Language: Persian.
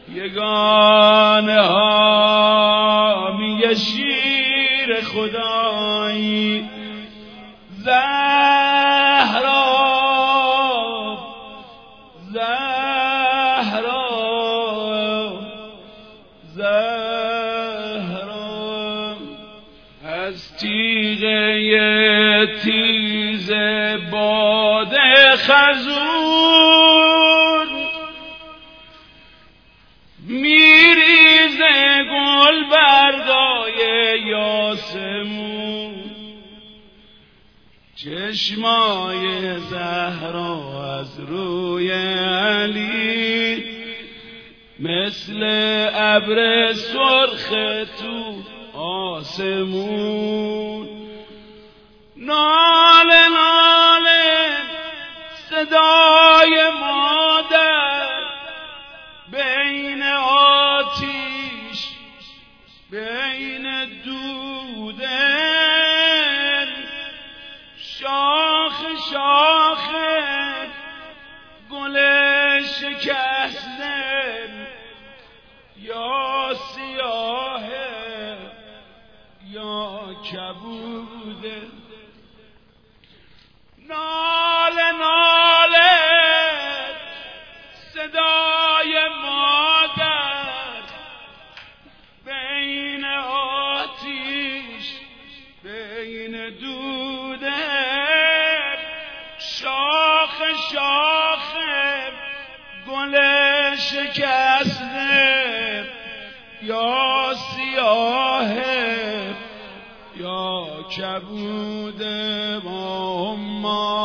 یگانه حامی شیر خدایی زهرا زهرا زهرا از تیغه تیز باد خزون میریزه گل برگای یاسمون چشمای زهرا از روی علی مثل ابر سرخ تو آسمون ناله ناله صدای مادر بین آتیش بین دوده شاخ شاخ گل شکسته یا سیاهه یا کبوده ناله ناله صدای مادر بین آتیش بین دوده شاخ شاخ گل شکسته یا سیاهه یا کبوده ما